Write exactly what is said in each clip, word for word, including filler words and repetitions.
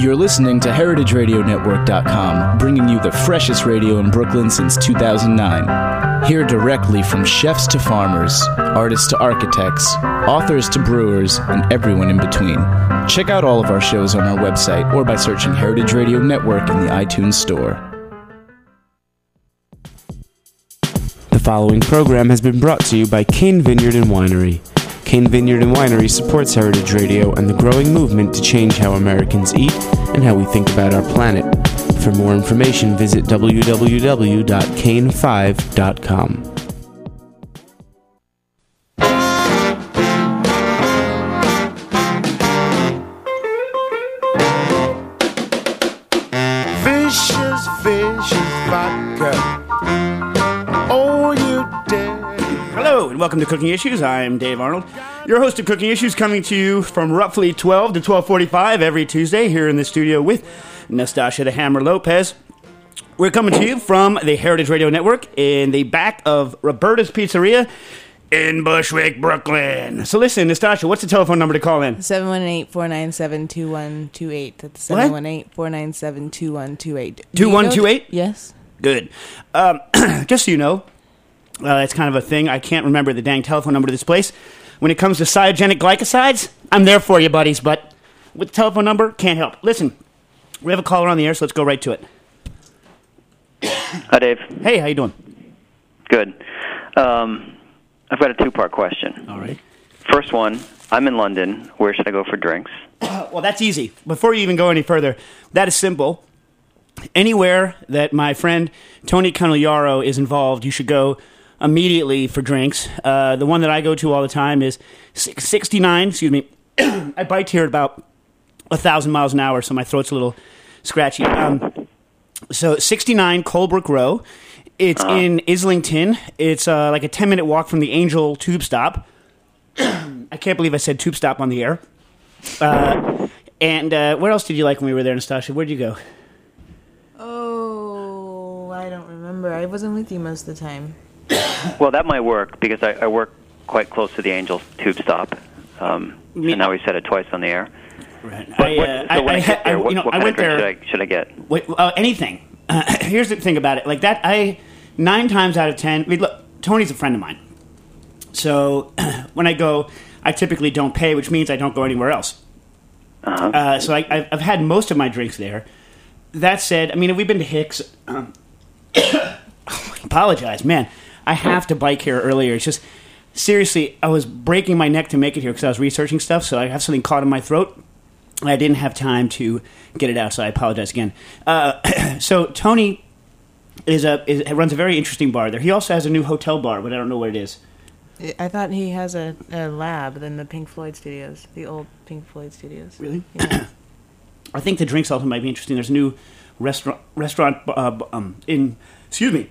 You're listening to Heritage Radio Network dot com, bringing you the freshest radio in Brooklyn since two thousand nine. Hear directly from chefs to farmers, artists to architects, authors to brewers, and everyone in between. Check out all of our shows on our website or by searching Heritage Radio Network in the iTunes Store. The following program has been brought to you by Cane Vineyard and Winery. Cane Vineyard and Winery supports Heritage Radio and the growing movement to change how Americans eat and how we think about our planet. For more information, visit w w w dot cane five dot com. Vicious, vicious vodka. Oh, you dare. Hello, and welcome to Cooking Issues. I'm Dave Arnold, your host of Cooking Issues, coming to you from roughly twelve to twelve forty-five every Tuesday here in the studio with Nastasha the Hammer Lopez. We're coming to you from the Heritage Radio Network in the back of Roberta's Pizzeria in Bushwick, Brooklyn. So listen, Nastasha, what's the telephone number to call in? seven one eight, four nine seven, two one two eight. That's seven one eight, four nine seven, two one two eight. two one two eight? Yes. Good. Um, just so you know, uh, it's kind of a thing. I can't remember the dang telephone number to this place. When it comes to cryogenic glycosides, I'm there for you, buddies, but with the telephone number, can't help. Listen, we have a caller on the air, so let's go right to it. Hi, Dave. Hey, how you doing? Good. Um, I've got a two-part question. All right. First one, I'm in London. Where should I go for drinks? Uh, well, that's easy. Before you even go any further, that is simple. Anywhere that my friend Tony Canigliaro is involved, you should go immediately for drinks. Uh, the one that I go to all the time is sixty-nine, excuse me. I bike here at about one thousand miles an hour, so my throat's a little scratchy. Um, so sixty-nine Colebrook Row. It's uh-huh. in Islington. It's uh, like a ten-minute walk from the Angel Tube Stop. I can't believe I said Tube Stop on the air. Uh, and uh, where else did you like when we were there, Nastasha? Where'd you go? Oh, I don't remember. I wasn't with you most of the time. Well, that might work because I, I work quite close to the Angel Tube Stop. Um, Me- and now we said it twice on the air. Right. But I, what, uh, so I, when I, I, get there, I, what, you know, what I kind went of drink there. should I, should I get? Wait, uh, anything. Uh, here's the thing about it. Like that, I nine times out of ten. I mean, look, Tony's a friend of mine, so when I go, I typically don't pay, which means I don't go anywhere else. Uh-huh. Uh, so I, I've, I've had most of my drinks there. That said, I mean, we've been to Hicks. Um, I apologize, man. I have to bike here earlier. It's just seriously, I was breaking my neck to make it here because I was researching stuff. So I have something caught in my throat. I didn't have time to get it out, so I apologize again. Uh, so Tony is a is, runs a very interesting bar there. He also has a new hotel bar, but I don't know what it is. I thought he has a, a lab in the Pink Floyd studios, the old Pink Floyd studios. Really? Yeah. I think the drinks also might be interesting. There's a new restaurant restaurant uh, um, in. Excuse me.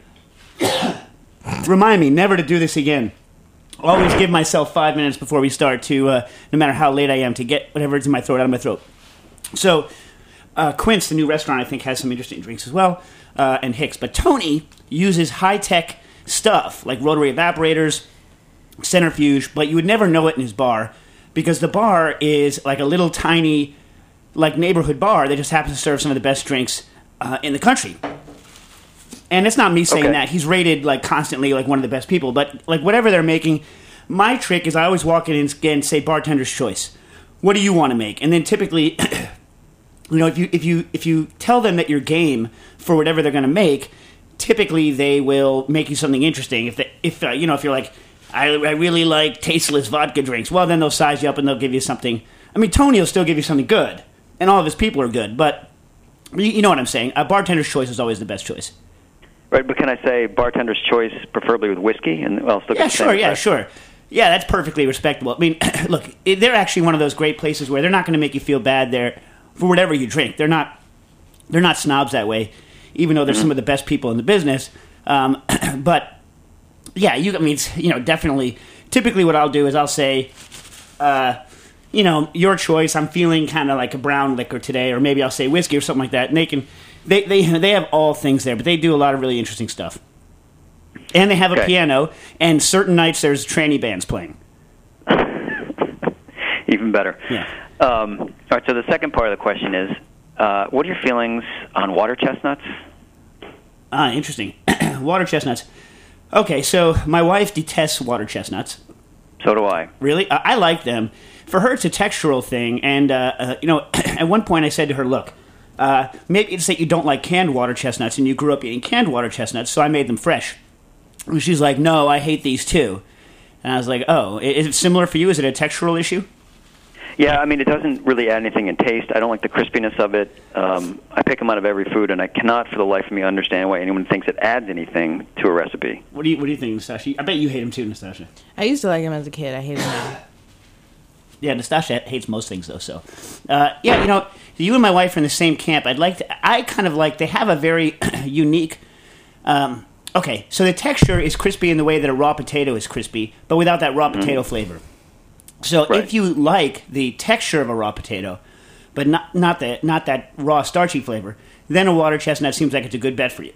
Remind me never to do this again. Always give myself five minutes before we start to, uh, no matter how late I am, to get whatever's in my throat out of my throat. So, uh, Quince, the new restaurant, I think, has some interesting drinks as well, uh, and Hicks. But Tony uses high-tech stuff, like rotary evaporators, centrifuge, but you would never know it in his bar, because the bar is like a little tiny, like, neighborhood bar that just happens to serve some of the best drinks uh, in the country. And it's not me saying Okay. that. He's rated, like, constantly, like, one of the best people. But, like, whatever they're making, my trick is I always walk in and, and say bartender's choice. What do you want to make? And then typically, you know, if you if you if you tell them that you're game for whatever they're going to make, typically they will make you something interesting. If they, if uh, you know, if you're like, I, I really like tasteless vodka drinks, well, then they'll size you up and they'll give you something. I mean, Tony will still give you something good, and all of his people are good. But you, you know what I'm saying? A bartender's choice is always the best choice. Right, but can I say bartender's choice, preferably with whiskey, and I'll still get Yeah, the same sure, yeah, effect? sure. Yeah, that's perfectly respectable. I mean, look, they're actually one of those great places where they're not going to make you feel bad there for whatever you drink. They're not they're not snobs that way, even though they're mm-hmm. some of the best people in the business. Um, but, yeah, you I mean, it's, you know, definitely, typically what I'll do is I'll say, uh, you know, your choice, I'm feeling kind of like a brown liquor today, or maybe I'll say whiskey or something like that, and they can... They they they have all things there, but they do a lot of really interesting stuff. And they have a okay. piano, and certain nights there's tranny bands playing. Even better. Yeah. Um, all right, so the second part of the question is, Uh, what are your feelings on water chestnuts? Ah, interesting. Water chestnuts. Okay, so my wife detests water chestnuts. So do I. Really? I, I like them. For her, it's a textural thing. And, uh, uh, you know, at one point I said to her, look, uh, maybe it's that you don't like canned water chestnuts and you grew up eating canned water chestnuts, so I made them fresh. And she's like, no, I hate these too. And I was like, oh, is it similar for you? Is it a textural issue? Yeah, I mean, it doesn't really add anything in taste. I don't like the crispiness of it. Um, I pick them out of every food, and I cannot for the life of me understand why anyone thinks it adds anything to a recipe. What do you What do you think, Nastasha? I bet you hate them too, Nastasha. I used to like him as a kid. I hate him now. Yeah, Nastasha hates most things, though. So, uh, yeah, you know, you and my wife are in the same camp. I'd like to. I kind of like. They have a very unique. Um, okay, so the texture is crispy in the way that a raw potato is crispy, but without that raw potato mm. flavor. So, right. if you like the texture of a raw potato, but not not that not that raw starchy flavor, then a water chestnut seems like it's a good bet for you.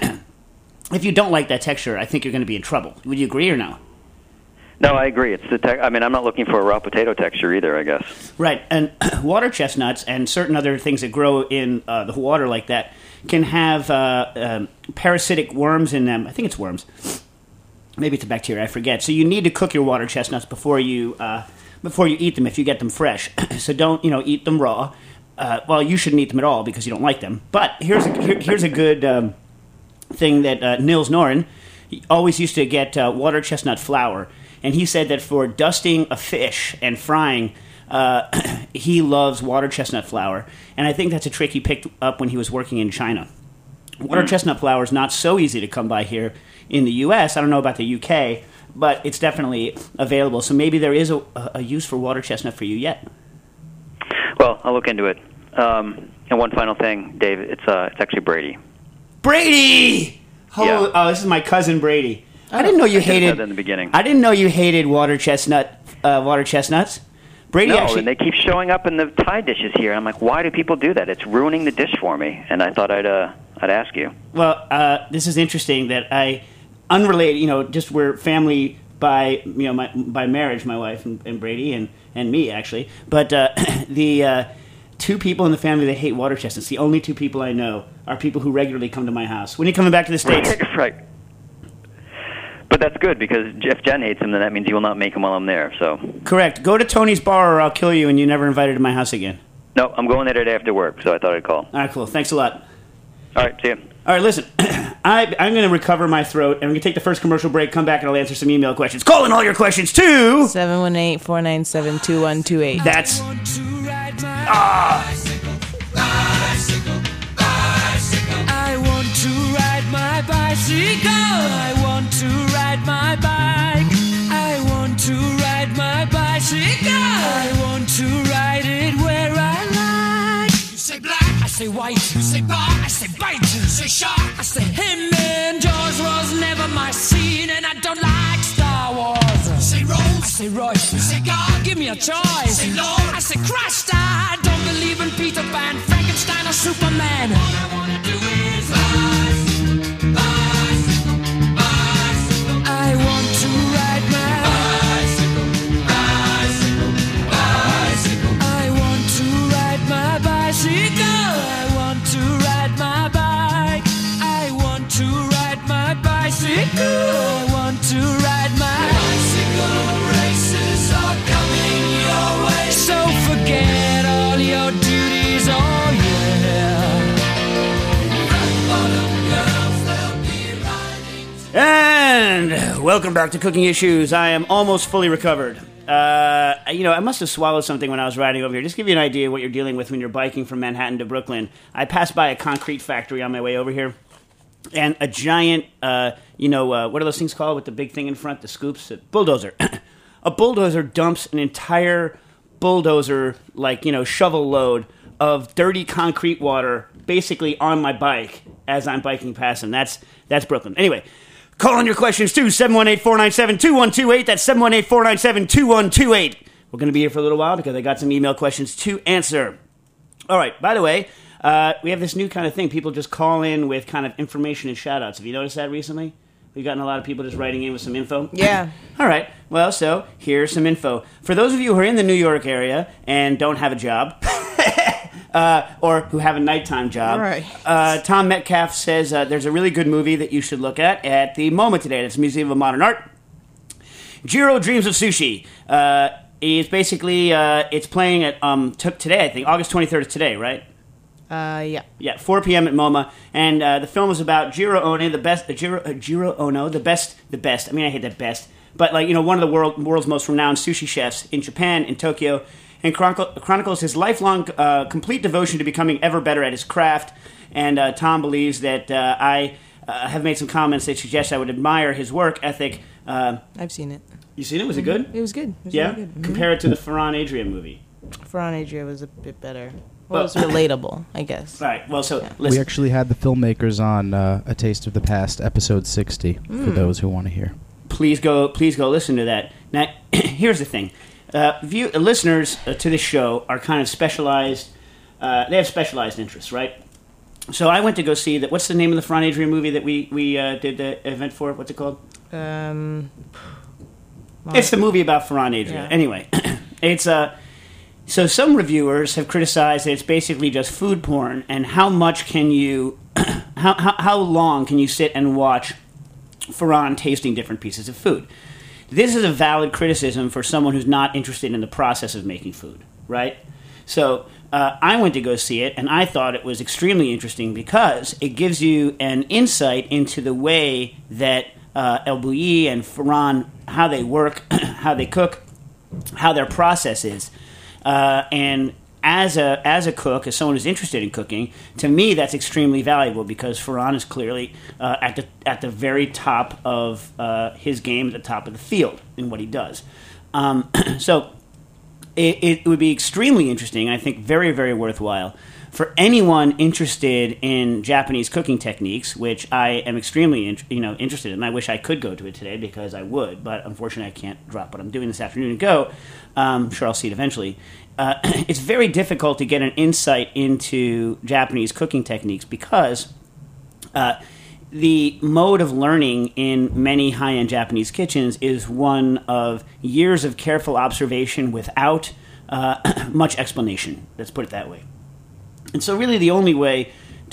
If you don't like that texture, I think you're going to be in trouble. Would you agree or no? No, I agree. It's the te- I mean, I'm not looking for a raw potato texture either, I guess. Right, and water chestnuts and certain other things that grow in uh, the water like that can have uh, um, parasitic worms in them. I think it's worms. Maybe it's a bacteria, I forget. So you need to cook your water chestnuts before you uh, before you eat them if you get them fresh. So don't, you know, eat them raw. Uh, well, you shouldn't eat them at all because you don't like them. But here's a, here, here's a good um, thing that uh, Nils Noren always used to get uh, water chestnut flour. And he said that for dusting a fish and frying, uh, he loves water chestnut flour. And I think that's a trick he picked up when he was working in China. Water mm. chestnut flour is not so easy to come by here in the U S I don't know about the U K, but it's definitely available. So maybe there is a, a use for water chestnut for you yet. Well, I'll look into it. Um, and one final thing, Dave, it's uh, it's actually Brady. Brady! Oh, yeah. oh, this is my cousin Brady. I didn't know you I hated. That in the beginning. I didn't know you hated water chestnut. Uh, water chestnuts. Brady no, actually. and they keep showing up in the Thai dishes here. I'm like, why do people do that? It's ruining the dish for me. And I thought I'd uh, I'd ask you. Well, uh, this is interesting that I, unrelated, you know, just we're family by you know my by marriage, my wife and, and Brady and, and me actually. But uh, the uh, two people in the family that hate water chestnuts, the only two people I know, are people who regularly come to my house. When are you coming back to the States? Right. But that's good, because if Jen hates him, then that means you will not make him while I'm there. So correct. Go to Tony's bar or I'll kill you and you're never invited to my house again. No, I'm going there today after work, so I thought I'd call. All right, cool. Thanks a lot. All right, see you. All right, listen. I, I'm going to recover my throat, and we're going to take the first commercial break, come back, and I'll answer some email questions. Call in all your questions to... seven one eight, four nine seven, two one two eight. That's... Ah... I want to ride my bicycle. I want to ride my bike. I want to ride my bicycle. I want to ride it where I like. You say black, I say white. You say bar, I say bite. You say shark, I say him. And Jaws was never my scene, and I don't like Star Wars. You say Rose, I say Royce. You say God, give me a choice. You say Lord, I say Christ. I don't believe in Peter Pan, Frankenstein, or Superman. All I wanna do is bicycle, bicycle, bicycle. I want to ride my bicycle, bicycle, bicycle. I want to ride my bicycle. I want to ride my bike. I want to ride my bicycle. I want to ride my bicycle. Races are coming your way, so forget all your duties. Oh yeah. And welcome back to Cooking Issues. I am almost fully recovered. Uh, you know, I must have swallowed something when I was riding over here. Just to give you an idea of what you're dealing with when you're biking from Manhattan to Brooklyn. I passed by a concrete factory on my way over here. And a giant, uh, you know, uh, what are those things called with the big thing in front, the scoops? A bulldozer. A bulldozer dumps an entire bulldozer, like, you know, shovel load of dirty concrete water basically on my bike as I'm biking past them. That's, that's Brooklyn. Anyway, call on your questions too, seven one eight, four nine seven, two one two eight. That's seven one eight, four nine seven, two one two eight. We're going to be here for a little while because I got some email questions to answer. All right, by the way, uh, we have this new kind of thing. People just call in with kind of information and shout-outs. Have you noticed that recently? We've gotten a lot of people just writing in with some info. Yeah. All right. Well, so here's some info. For those of you who are in the New York area and don't have a job, uh, or who have a nighttime job. Right. Uh, Tom Metcalf says uh, there's a really good movie that you should look at at the MoMA today. That's Museum of Modern Art. Jiro Dreams of Sushi. Uh, is basically, uh, it's playing at um, t- today, I think. August twenty-third is today, right? Uh, yeah. Yeah, four p.m. at MoMA, and uh, the film is about Jiro Ono, the best. Uh, Jiro, uh, Jiro Ono, the best, the best. I mean, I hate that best, but like you know, one of the world, world's most renowned sushi chefs in Japan, in Tokyo, and chronicle, chronicles his lifelong, uh, complete devotion to becoming ever better at his craft. And uh, Tom believes that uh, I uh, have made some comments that suggest I would admire his work ethic. Uh, I've seen it. you seen it? Was it good? It was good. It was Yeah. really good. Mm-hmm. Compare it to the Ferran Adrian movie. Ferran Adria was a bit better. Well, it was relatable, I guess. Right. Well, so Yeah. listen. We actually had the filmmakers on uh, A Taste of the Past, episode sixty, for Hmm. those who want to hear. please go please go listen to that. Now, here's the thing. Uh, view, uh, listeners uh, to this show are kind of specialized. Uh, they have specialized interests, right? So I went to go see that. What's the name of the Ferran Adrian movie that we, we uh, did the event for? What's it called? Um, It's the movie about Ferran Adrian. Yeah. Anyway, it's uh, so some reviewers have criticized that it's basically just food porn, and how much can you, how, how how long can you sit and watch Ferran tasting different pieces of food? This is a valid criticism for someone who's not interested in the process of making food, right? So uh, I went to go see it, and I thought it was extremely interesting because it gives you an insight into the way that uh, El Bulli and Ferran, how they work, how they cook, how their process is. Uh, and as a as a cook, as someone who's interested in cooking, to me that's extremely valuable because Ferran is clearly uh, at the at the very top of uh, his game, at the top of the field in what he does. Um, so it, it would be extremely interesting, I think very, very worthwhile, for anyone interested in Japanese cooking techniques, which I am extremely in, you know interested in. I wish I could go to it today because I would, but unfortunately I can't drop what I'm doing this afternoon and go. Um, I'm sure I'll see it eventually. Uh, it's very difficult to get an insight into Japanese cooking techniques because uh, the mode of learning in many high-end Japanese kitchens is one of years of careful observation without uh, much explanation. Let's put it that way. And so, really, the only way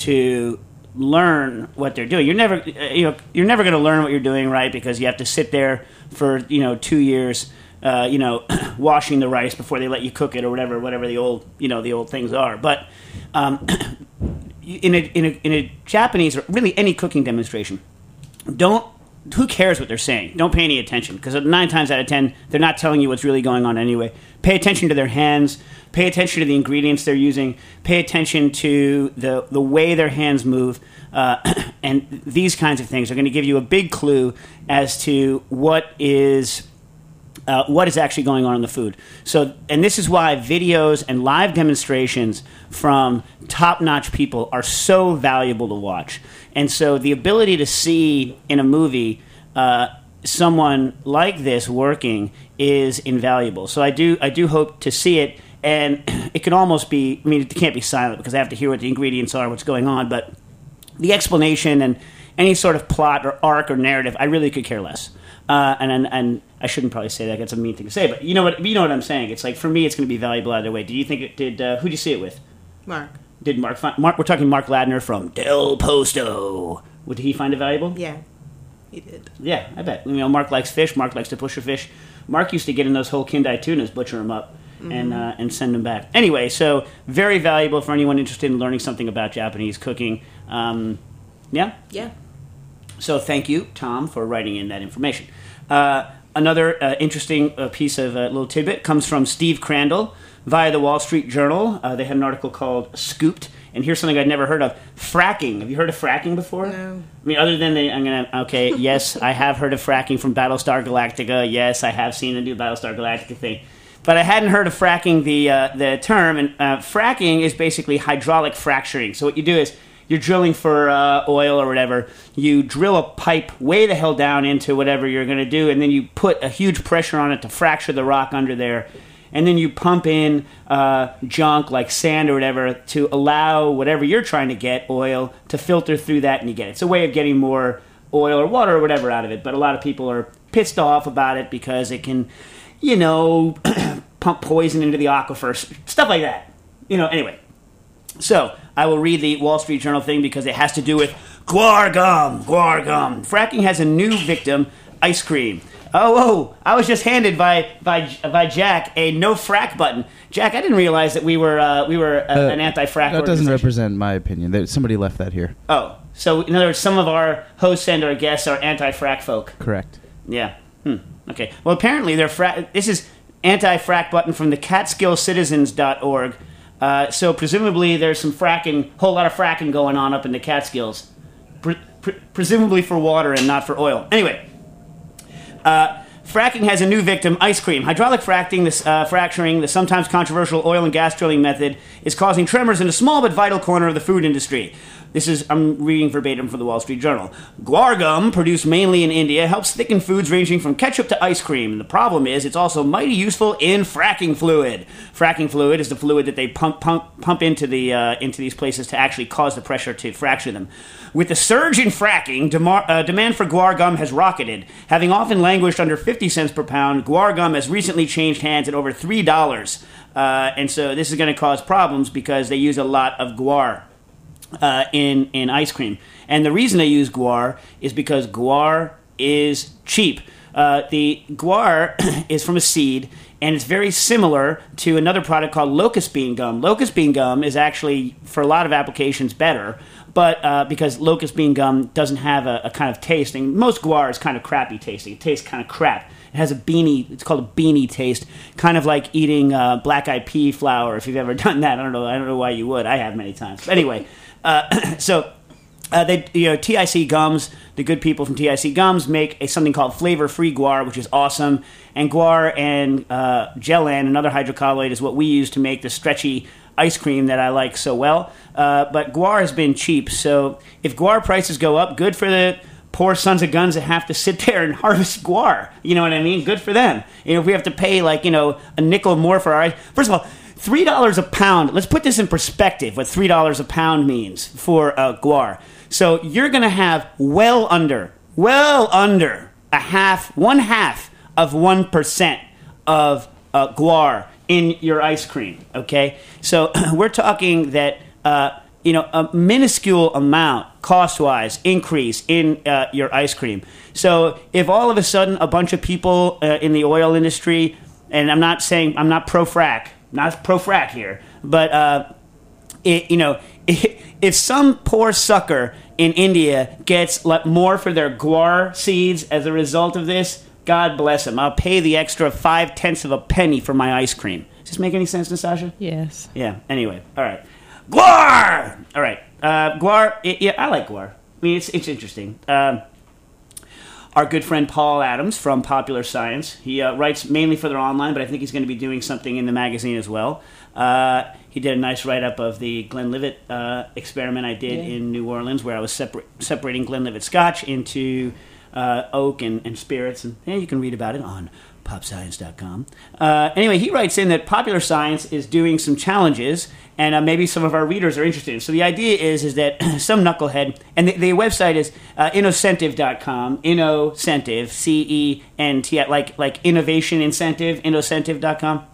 to learn what they're doing, you're never, you know, you're never going to learn what you're doing, right? Because you have to sit there for, you know, two years, uh, you know, washing the rice before they let you cook it or whatever, whatever the old, you know, the old things are. But um, in a in a in a Japanese or really any cooking demonstration, don't. Who cares what they're saying? Don't pay any attention because nine times out of ten, they're not telling you what's really going on anyway. Pay attention to their hands. Pay attention to the ingredients they're using. Pay attention to the the way their hands move. Uh, and these kinds of things are going to give you a big clue as to what is uh, what is actually going on in the food. So, and this is why videos and live demonstrations from top-notch people are so valuable to watch. And so the ability to see in a movie uh, someone like this working is invaluable. So I do I do hope to see it, and it can almost be, I mean, it can't be silent because I have to hear what the ingredients are, what's going on, but the explanation and any sort of plot or arc or narrative, I really could care less. Uh, and, and and I shouldn't probably say that, that's a mean thing to say, but you know what you know what I'm saying. It's like, for me, it's going to be valuable either way. Do you think it did, uh, who did you see it with? Mark. Did Mark find, Mark, we're talking Mark Ladner from Del Posto. Did he find it valuable? Yeah, he did. Yeah, I bet. You know, Mark likes fish. Mark likes to butcher fish. Mark used to get in those whole Kindai tunas, butcher them up, mm-hmm. and uh, and send them back. Anyway, so very valuable for anyone interested in learning something about Japanese cooking. Um, yeah? Yeah. So thank you, Tom, for writing in that information. Uh, another uh, interesting uh, piece of uh, little tidbit comes from Steve Crandall via the Wall Street Journal. Uh, they had an article called Scooped. And here's something I'd never heard of. Fracking. Have you heard of fracking before? No. I mean, other than the, I'm going to, okay, yes, I have heard of fracking from Battlestar Galactica. Yes, I have seen the new Battlestar Galactica thing. But I hadn't heard of fracking, the uh, the term. And uh, fracking is basically hydraulic fracturing. So what you do is, you're drilling for uh, oil or whatever. You drill a pipe way the hell down into whatever you're going to do, and then you put a huge pressure on it to fracture the rock under there. And then you pump in uh, junk like sand or whatever to allow whatever you're trying to get, oil, to filter through that, and you get it. It's a way of getting more oil or water or whatever out of it. But a lot of people are pissed off about it because it can, you know, pump poison into the aquifer, stuff like that. You know, anyway. So, I will read the Wall Street Journal thing because it has to do with guar gum, guar gum. Fracking has a new victim, ice cream. Oh, oh, I was just handed by by by Jack a no frack button. Jack, I didn't realize that we were uh, we were uh, Uh, an anti-frack That doesn't organization. represent my opinion. There, somebody left that here. Oh, so in other words, some of our hosts and our guests are anti-frack folk. Correct. Yeah. Hmm. Okay. Well, apparently they're fra- this is anti-frack button from the catskill citizens dot org. Uh, so presumably there's some fracking, whole lot of fracking going on up in the Catskills, pre- pre- presumably for water and not for oil. Anyway, uh, fracking has a new victim, ice cream. Hydraulic fracking, this, uh, fracturing, the sometimes controversial oil and gas drilling method, is causing tremors in a small but vital corner of the food industry. This is, I'm reading verbatim from the Wall Street Journal. Guar gum, produced mainly in India, helps thicken foods ranging from ketchup to ice cream. The problem is it's also mighty useful in fracking fluid. Fracking fluid is the fluid that they pump pump, pump into the uh, into these places to actually cause the pressure to fracture them. With the surge in fracking, demar- uh, demand for guar gum has rocketed. Having often languished under fifty cents per pound, guar gum has recently changed hands at over three dollars. Uh, and so this is going to cause problems because they use a lot of guar. Uh, in in ice cream, and the reason they use guar is because guar is cheap. Uh, the guar is from a seed, and it's very similar to another product called locust bean gum. Locust bean gum is actually, for a lot of applications, better, but uh, because locust bean gum doesn't have a, a kind of taste, and most guar is kind of crappy tasting. It tastes kind of crap. It has a beanie, it's called a beanie taste, kind of like eating uh, black-eyed pea flour. If you've ever done that, I don't know. I don't know why you would. I have many times. But anyway. Uh, so, uh, they, you know, T I C Gums, the good people from T I C Gums make a, something called flavor-free guar, which is awesome. And guar and uh, Gelan, another hydrocolloid, is what we use to make the stretchy ice cream that I like so well. Uh, but guar has been cheap, so if guar prices go up, good for the poor sons of guns that have to sit there and harvest guar. You know what I mean? Good for them. You know, if we have to pay, like, you know, a nickel more for our ice. First of all, three dollars a pound. Let's put this in perspective, what three dollars a pound means for uh, guar. So you're going to have well under, well under a half, one half of one percent of uh, guar in your ice cream, okay? So we're talking that, uh, you know, a minuscule amount, cost-wise, increase in uh, your ice cream. So if all of a sudden a bunch of people uh, in the oil industry, and I'm not saying, I'm not pro-frack, not pro-frack here, but, uh, it, you know, it, if some poor sucker in India gets like, more for their guar seeds as a result of this, God bless him. I'll pay the extra five-tenths of a penny for my ice cream. Does this make any sense, Natasha? Yes. Yeah, anyway, all right. Guar! All right, uh, guar, it, yeah, I like guar. I mean, it's, it's interesting. Um, Our good friend Paul Adams from Popular Science. He uh, writes mainly for their online, but I think he's going to be doing something in the magazine as well. Uh, he did a nice write-up of the Glenlivet uh, experiment I did Yeah. in New Orleans, where I was separ- separating Glenlivet Scotch into uh, oak and, and spirits. And yeah, you can read about it on pop science dot com. Uh, anyway, he writes in that Popular Science is doing some challenges, and uh, maybe some of our readers are interested. So the idea is is that some knucklehead, and the, the website is uh, innocentive dot com, innocentive, C E N T, like like innovation incentive, innocentive dot com.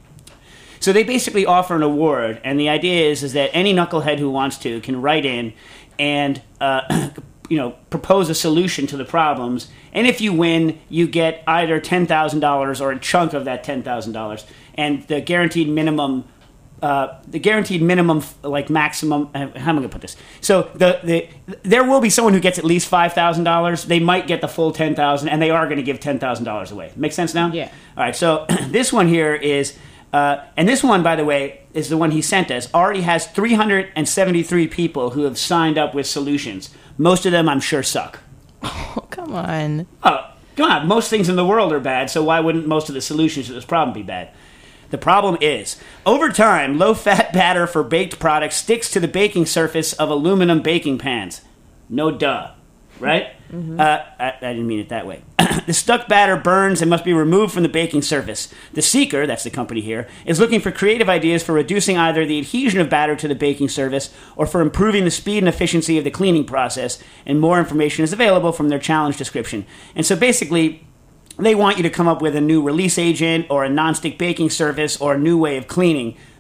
So they basically offer an award, and the idea is is that any knucklehead who wants to can write in and uh, you know, propose a solution to the problems, and if you win, you get either ten thousand dollars or a chunk of that ten thousand dollars, and the guaranteed minimum, uh, the guaranteed minimum, like maximum. How am I going to put this? So the the there will be someone who gets at least five thousand dollars. They might get the full ten thousand, and they are going to give ten thousand dollars away. Make sense now? Yeah. All right. So this one here is. Uh, and this one, by the way, is the one he sent us, already has three hundred seventy-three people who have signed up with solutions. Most of them, I'm sure, suck. Oh, come on. Oh, come on. Most things in the world are bad, so why wouldn't most of the solutions to this problem be bad? The problem is, over time, low-fat batter for baked products sticks to the baking surface of aluminum baking pans. No duh. Right? Mm-hmm. uh, I, I didn't mean it that way. The stuck batter burns and must be removed from the baking surface. The Seeker, that's the company here, is looking for creative ideas for reducing either the adhesion of batter to the baking surface or for improving the speed and efficiency of the cleaning process, and more information is available from their challenge description. And so basically, they want you to come up with a new release agent or a nonstick baking surface or a new way of cleaning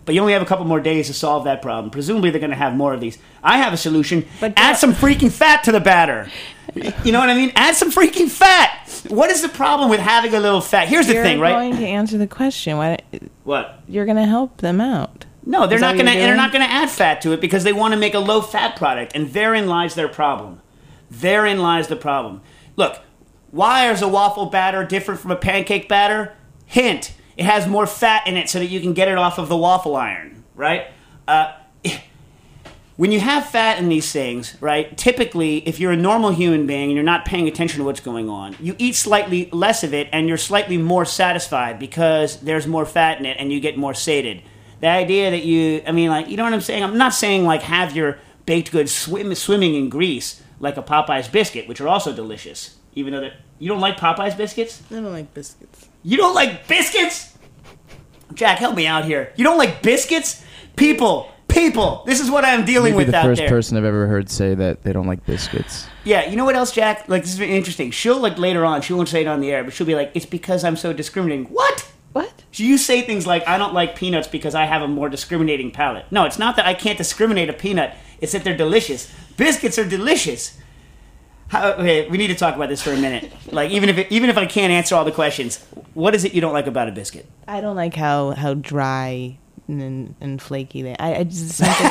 But you only have a couple more days to solve that problem. Presumably they're going to have more of these. I have a solution. But Add that- some freaking fat to the batter. You know what I mean? Add some freaking fat. What is the problem with having a little fat? Here's the You're thing, right? going to answer the question. Why? What? You're going to help them out. No, they're Is that not what going to. you're They're doing? not going to add fat to it because they want to make a low-fat product, and therein lies their problem. Therein lies the problem. Look, why is a waffle batter different from a pancake batter? Hint: it has more fat in it so that you can get it off of the waffle iron, right? Uh, when you have fat in these things, right? Typically, if you're a normal human being and you're not paying attention to what's going on, you eat slightly less of it, and you're slightly more satisfied because there's more fat in it, and you get more sated. The idea that you, I mean, like, you know what I'm saying? I'm not saying, like, have your baked goods swim, swimming in grease like a Popeye's biscuit, which are also delicious. Even though that you don't like Popeye's biscuits? I don't like biscuits. You don't like biscuits? Jack, help me out here. You don't like biscuits? People, people, this is what I'm dealing Maybe with the out first there. person I've ever heard say that they don't like biscuits. Yeah, you know what else, Jack? Like, this is very interesting. She'll, like, later on, she won't say it on the air, but she'll be like, it's because I'm so discriminating. What? What? You say things like, I don't like peanuts because I have a more discriminating palate. No, it's not that I can't discriminate a peanut. It's that they're delicious. Biscuits are delicious. How, okay, we need to talk about this for a minute. Like, even if it, even if I can't answer all the questions, what is it you don't like about a biscuit? I don't like how, how dry and, and flaky they. I, I just something.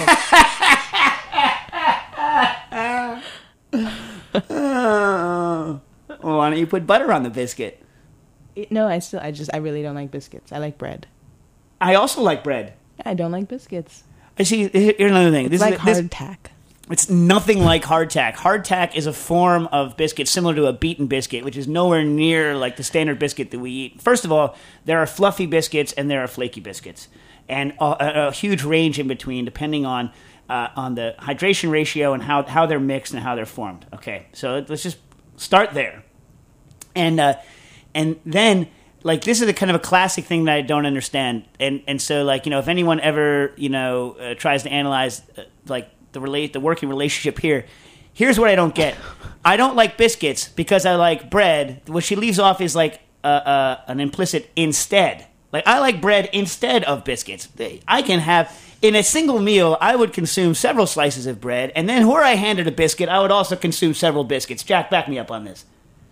Uh, well, why don't you put butter on the biscuit? It, no, I still. I just. I really don't like biscuits. I like bread. I also like bread. I don't like biscuits. I see. Here's another thing. It's This like is, this, hardtack. It's nothing like hardtack. Hardtack is a form of biscuit similar to a beaten biscuit, which is nowhere near like the standard biscuit that we eat. First of all, there are fluffy biscuits and there are flaky biscuits, and a, a, a huge range in between depending on uh, on the hydration ratio and how how they're mixed and how they're formed. Okay, so let's just start there, and uh, and then. Like, this is a kind of a classic thing that I don't understand. And and so, like, you know, if anyone ever, you know, uh, tries to analyze, uh, like, the relate the working relationship here, here's what I don't get. I don't like biscuits because I like bread. What she leaves off is, like, uh, uh, an implicit instead. Like, I like bread instead of biscuits. I can have, in a single meal, I would consume several slices of bread. And then were I handed a biscuit, I would also consume several biscuits. Jack, back me up on this.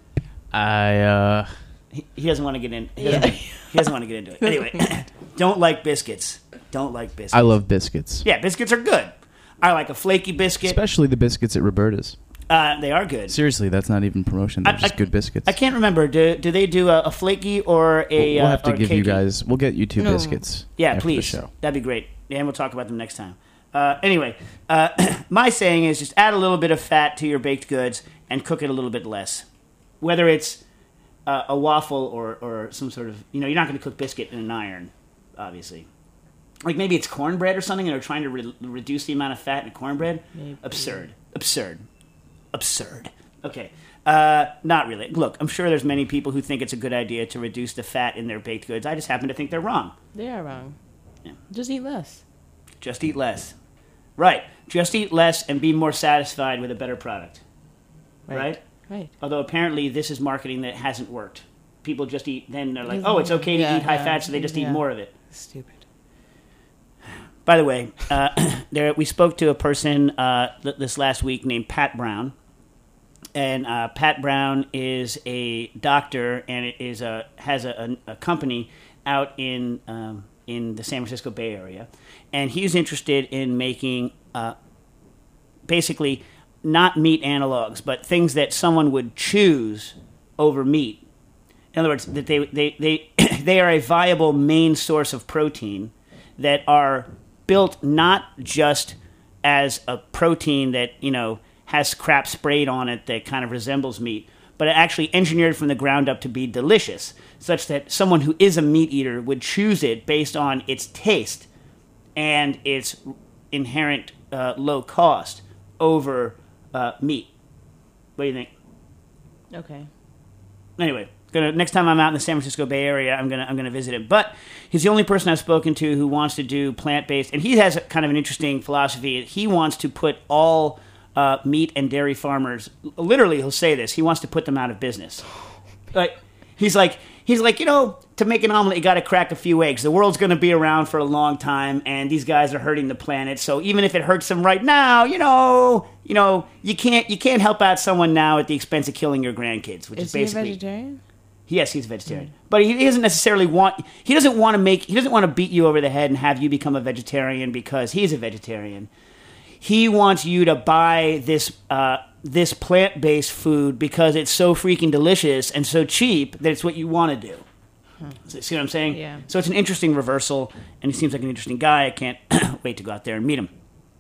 I, uh... He, he doesn't want to get in. He doesn't, Yeah. he doesn't want to get into it. Anyway, don't like biscuits. Don't like biscuits. I love biscuits. Yeah, biscuits are good. I like a flaky biscuit. Especially the biscuits at Roberta's. Uh, they are good. Seriously, that's not even promotion. They're I- just I- good biscuits. I can't remember. Do do they do a, a flaky or a? We'll uh, have to or a give you cakey? guys... We'll get you two No. biscuits. Yeah, after please. the show. That'd be great. Yeah, and we'll talk about them next time. Uh, anyway, uh, my saying is just add a little bit of fat to your baked goods and cook it a little bit less. Whether it's uh, a waffle or, or some sort of, you know, you're not going to cook biscuit in an iron, obviously. Like maybe it's cornbread or something and they're trying to re- reduce the amount of fat in cornbread. Maybe. Absurd. Absurd. Absurd. Okay. Uh, not really. Look, I'm sure there's many people who think it's a good idea to reduce the fat in their baked goods. I just happen to think they're wrong. They are wrong. Yeah. Just eat less. Just eat less. Right. Just eat less and be more satisfied with a better product. Right? Right. Although apparently this is marketing that hasn't worked. People just eat, then they're like, Isn't oh, it's okay to yeah, eat high yeah, fat, so they just eat yeah. more of it. Stupid. By the way, uh, there we spoke to a person uh, th- this last week named Pat Brown. And uh, Pat Brown is a doctor and it is a, has a, a, a company out in um, in the San Francisco Bay Area. And he's interested in making uh, basically not meat analogs, but things that someone would choose over meat. In other words, that they they, they, they are a viable main source of protein that are built not just as a protein that, you know, has crap sprayed on it that kind of resembles meat, but actually engineered from the ground up to be delicious, such that someone who is a meat eater would choose it based on its taste and its inherent uh, low cost over uh, meat. What do you think? Okay. Anyway, gonna next time I'm out in the San Francisco Bay Area, I'm gonna I'm gonna visit him. But he's the only person I've spoken to who wants to do plant based, and he has a, kind of an interesting philosophy. He wants to put all uh, meat and dairy farmers, literally, he'll say this. He wants to put them out of business. Like he's like he's like, you know, to make an omelet, you got to crack a few eggs. The world's going to be around for a long time, and these guys are hurting the planet. So even if it hurts them right now, you know, you know, you can't you can't help out someone now at the expense of killing your grandkids, which is, Is he a basically. vegetarian? Yes, he's a vegetarian, mm. but he doesn't necessarily want. He doesn't want to make. He doesn't want to beat you over the head and have you become a vegetarian because he's a vegetarian. He wants you to buy this uh, this plant-based food because it's so freaking delicious and so cheap that it's what you want to do. Hmm. See what I'm saying? Yeah. So it's an interesting reversal, and he seems like an interesting guy. I can't wait to go out there and meet him.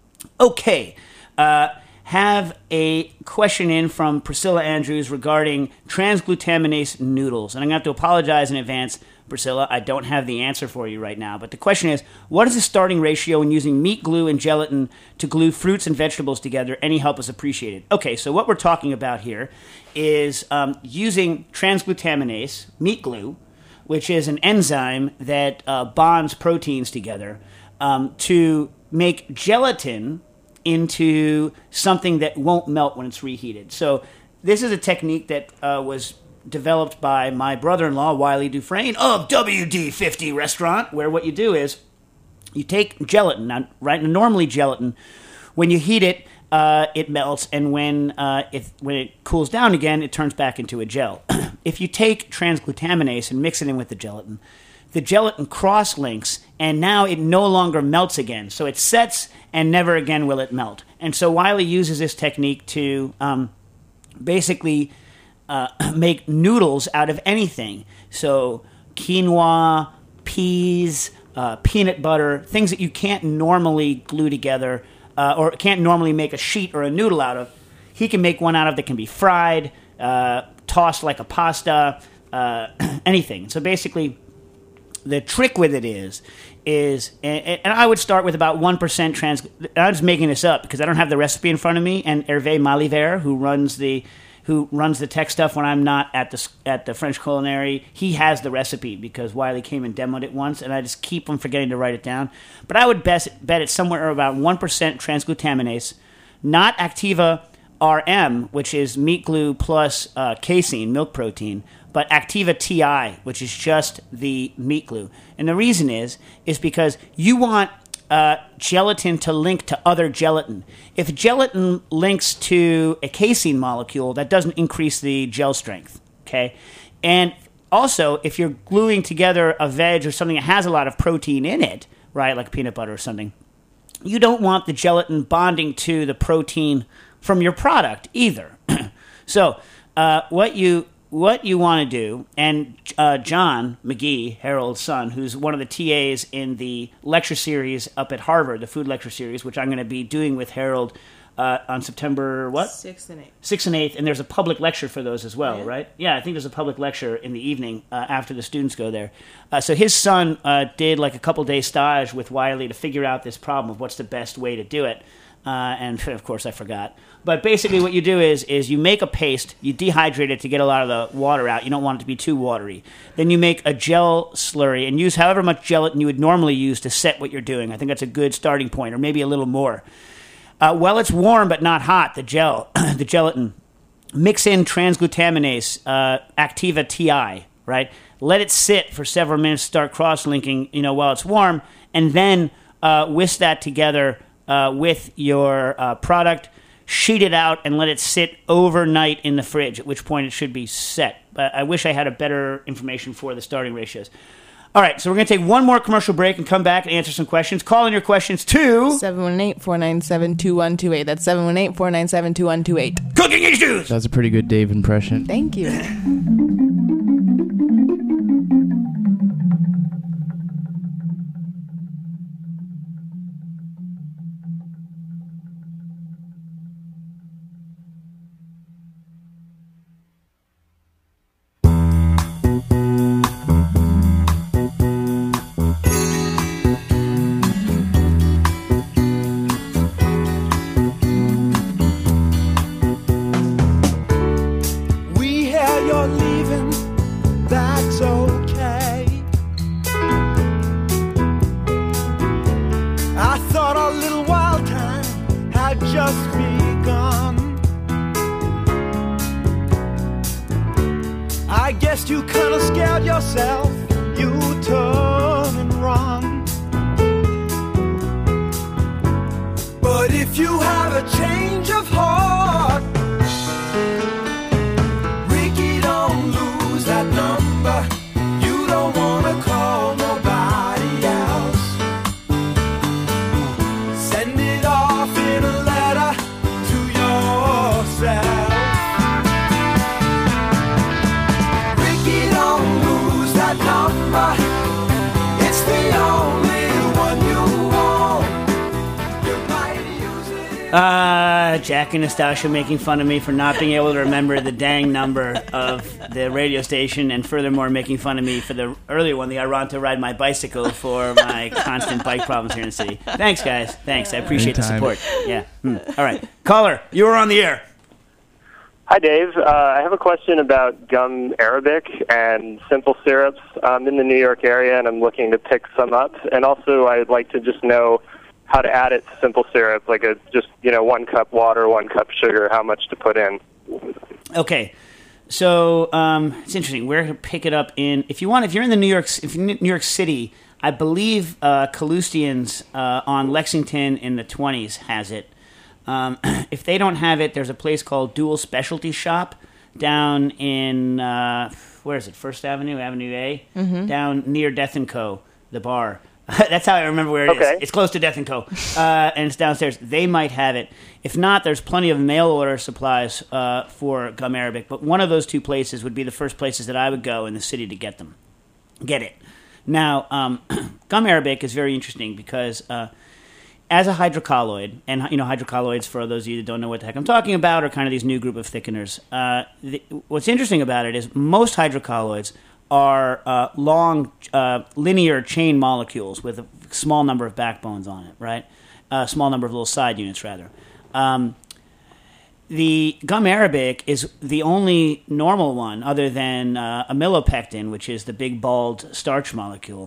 Okay. Uh, have a question in from Priscilla Andrews regarding transglutaminase noodles. And I'm going to have to apologize in advance, Priscilla. I don't have the answer for you right now. But the question is, what is the starting ratio when using meat glue and gelatin to glue fruits and vegetables together? Any help is appreciated. Okay, so what we're talking about here is um, using transglutaminase, meat glue, which is an enzyme that uh, bonds proteins together, um, to make gelatin into something that won't melt when it's reheated. So this is a technique that uh, was developed by my brother-in-law, Wiley Dufresne, of W D fifty Restaurant, where what you do is you take gelatin, now, right? Normally gelatin, when you heat it, uh, it melts, and when uh, it, when it cools down again, it turns back into a gel. If you take transglutaminase and mix it in with the gelatin, the gelatin cross-links, and now it no longer melts again. So it sets, and never again will it melt. And so Wiley uses this technique to um, basically uh, make noodles out of anything. So quinoa, peas, uh, peanut butter, things that you can't normally glue together uh, or can't normally make a sheet or a noodle out of. He can make one out of that can be fried, uh, tossed like a pasta, uh, anything. So basically, the trick with it is, is and, and I would start with about one percent trans... I'm just making this up because I don't have the recipe in front of me, and Hervé Maliver, who runs the who runs the tech stuff when I'm not at the at the French Culinary, he has the recipe because Wiley came and demoed it once, and I just keep on forgetting to write it down. But I would best bet it's somewhere about one percent transglutaminase, not Activa R M, which is meat glue plus uh, casein, milk protein, but Activa T I, which is just the meat glue. And the reason is, is because you want uh, gelatin to link to other gelatin. If gelatin links to a casein molecule, that doesn't increase the gel strength, okay? And also, if you're gluing together a veg or something that has a lot of protein in it, right, like peanut butter or something, you don't want the gelatin bonding to the protein from your product either. So uh, what you what you want to do, and uh, John McGee, Harold's son, who's one of the T As in the lecture series up at Harvard, the food lecture series, which I'm going to be doing with Harold uh, on September, what? Sixth and eighth. Sixth and eighth, and there's a public lecture for those as well, Oh, yeah? right? Yeah, I think there's a public lecture in the evening uh, after the students go there. Uh, so his son uh, did like a couple days stage with Wiley to figure out this problem of what's the best way to do it. Uh, and of course I forgot. But basically what you do is is you make a paste, you dehydrate it to get a lot of the water out. You don't want it to be too watery. Then you make a gel slurry and use however much gelatin you would normally use to set what you're doing. I think that's a good starting point, or maybe a little more. Uh, while it's warm but not hot, the gel, the gelatin, mix in transglutaminase, uh, Activa T I, right? Let it sit for several minutes, start cross-linking, you know, while it's warm, and then uh, whisk that together uh, with your uh, product, sheet it out, and let it sit overnight in the fridge, at which point it should be set. But I wish I had a better information for the starting ratios. All right, so we're going to take one more commercial break and come back and answer some questions. Call in your questions to seven one eight, four nine seven, two one two eight. That's seven one eight, four nine seven, two one two eight. Cooking Issues! That was a pretty good Dave impression. Thank you. You could little scared yourself, you turn and run. But if you have a change of heart, Ricky, don't lose that number. You don't wanna call nobody else. Send it off in a letter to yourself. Ricky, don't lose that number. It's the only one you want. You might use it. Uh, Jack and Nastasha making fun of me for not being able to remember the dang number of the radio station, and furthermore making fun of me for the earlier one, the I want to ride my bicycle, for my constant bike problems here in the city. Thanks, guys. Thanks. I appreciate Anytime. the support. Yeah. Hmm. All right. Caller, you were on the air. Hi, Dave. Uh, I have a question about gum arabic and simple syrups. I'm in the New York area, and I'm looking to pick some up. And also, I'd like to just know how to add it to simple syrup, like a just, you know, one cup water, one cup sugar, how much to put in. Okay. So um, it's interesting. Where to pick it up in? If you want, if you're in the New York, if you're in New York City, I believe uh, Kalustyan's uh, on Lexington in the twenties has it. Um, if they don't have it, there's a place called Dual Specialty Shop down in uh, where is it? First Avenue, Avenue A, Mm-hmm. down near Death and Co. The bar. That's how I remember where it Okay. is. It's close to Death and Co. Uh, and it's downstairs. They might have it. If not, there's plenty of mail order supplies uh, for gum arabic. But one of those two places would be the first places that I would go in the city to get them. Get it. Now, um, gum arabic is very interesting because uh, as a hydrocolloid, and you know hydrocolloids, for those of you that don't know what the heck I'm talking about, are kind of these new group of thickeners. Uh, the, what's interesting about it is most hydrocolloids are uh, long, uh, linear chain molecules with a small number of backbones on it, right? A small number of little side units, rather. Um, the gum arabic is the only normal one, other than uh, amylopectin, which is the big bald starch molecule,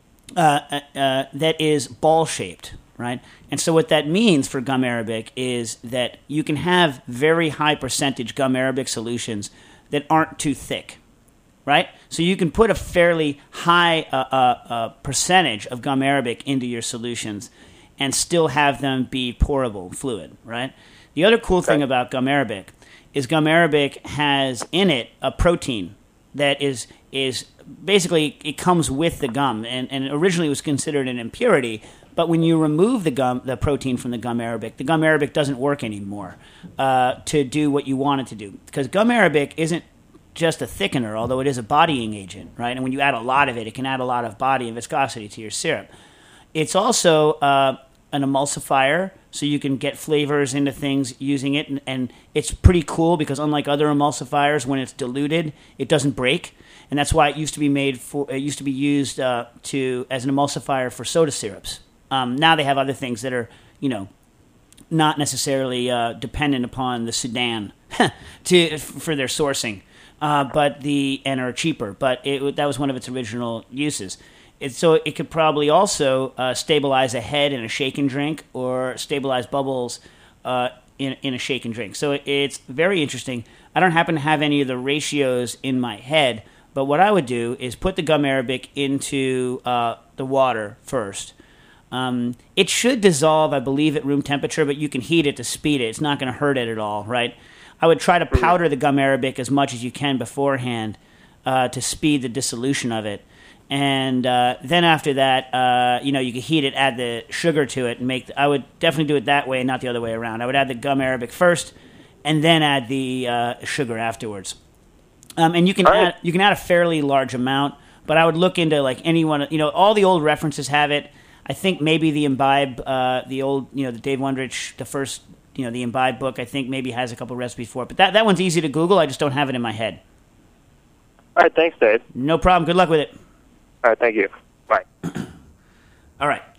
uh, uh, that is ball-shaped, right? And so what that means for gum arabic is that you can have very high percentage gum arabic solutions that aren't too thick, right? So you can put a fairly high uh, uh, uh, percentage of gum arabic into your solutions and still have them be pourable fluid, right? The other cool thing about gum arabic is gum arabic has in it a protein that is is basically, it comes with the gum, and, and originally was considered an impurity, but when you remove the gum, the protein from the gum arabic, the gum arabic doesn't work anymore uh, to do what you want it to do, because gum arabic isn't just a thickener, although it is a bodying agent, right? And when you add a lot of it, it can add a lot of body and viscosity to your syrup. It's also uh, an emulsifier, so you can get flavors into things using it, and, and it's pretty cool because unlike other emulsifiers, when it's diluted, it doesn't break, and that's why it used to be made for. It used to be used uh, to as an emulsifier for soda syrups. Um, now they have other things that are, you know, not necessarily uh, dependent upon the Sudan to for their sourcing. Uh, but the and are cheaper, but it, that was one of its original uses. It, so it could probably also uh, stabilize a head in a shake and drink, or stabilize bubbles uh, in in a shake and drink. So it, it's very interesting. I don't happen to have any of the ratios in my head, but what I would do is put the gum arabic into uh, the water first. Um, it should dissolve, I believe, at room temperature, but you can heat it to speed it. It's not going to hurt it at all, right? I would try to powder the gum arabic as much as you can beforehand uh, to speed the dissolution of it. And uh, then after that, uh, you know, you can heat it, add the sugar to it, and make. The, I would definitely do it that way, not the other way around. I would add the gum arabic first, and then add the uh, sugar afterwards. Um, and you can right. add you can add a fairly large amount, but I would look into like anyone. You know, all the old references have it. I think maybe the Imbibe, uh, the old, you know, the Dave Wondrich, the first. You know, the Imbibe book, I think, maybe has a couple recipes for it. But that, that one's easy to Google. I just don't have it in my head. All right, thanks, Dave. No problem. Good luck with it. All right, thank you. Bye. All right.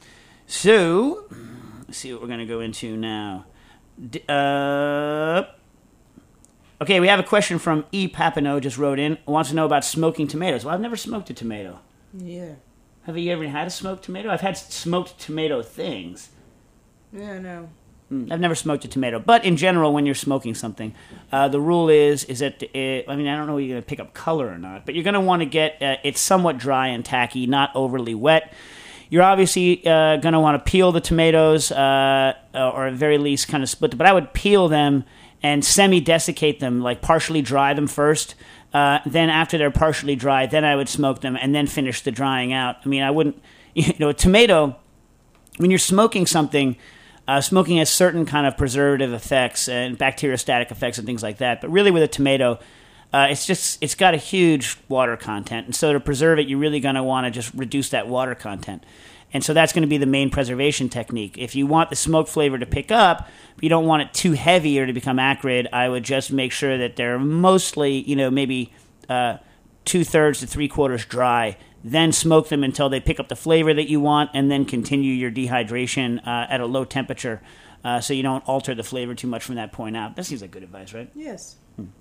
So, let's see what we're going to go into now. D- uh, okay, we have a question from E. Papineau, just wrote in. Wants to know about smoking tomatoes. Well, I've never smoked a tomato. Yeah. Have you ever had a smoked tomato? I've had smoked tomato things. Yeah, no. Mm, I've never smoked a tomato, but in general, when you're smoking something, uh, the rule is is that it, I mean I don't know if you're going to pick up color or not, but you're going to want to get uh, it somewhat dry and tacky, not overly wet. You're obviously uh, going to want to peel the tomatoes, uh, or at very least kind of split them. But I would peel them and semi-desiccate them, like partially dry them first. Uh, then after they're partially dry, then I would smoke them and then finish the drying out. I mean, I wouldn't, you know, a tomato, when you're smoking something, uh, smoking has certain kind of preservative effects and bacteriostatic effects and things like that. But really with a tomato, uh, it's just, it's got a huge water content. And so to preserve it, you're really going to want to just reduce that water content. And so that's going to be the main preservation technique. If you want the smoke flavor to pick up, but you don't want it too heavy or to become acrid, I would just make sure that they're mostly, you know, maybe uh, two-thirds to three-quarters dry. Then smoke them until they pick up the flavor that you want, and then continue your dehydration uh, at a low temperature uh, so you don't alter the flavor too much from that point out. That seems like good advice, right? Yes.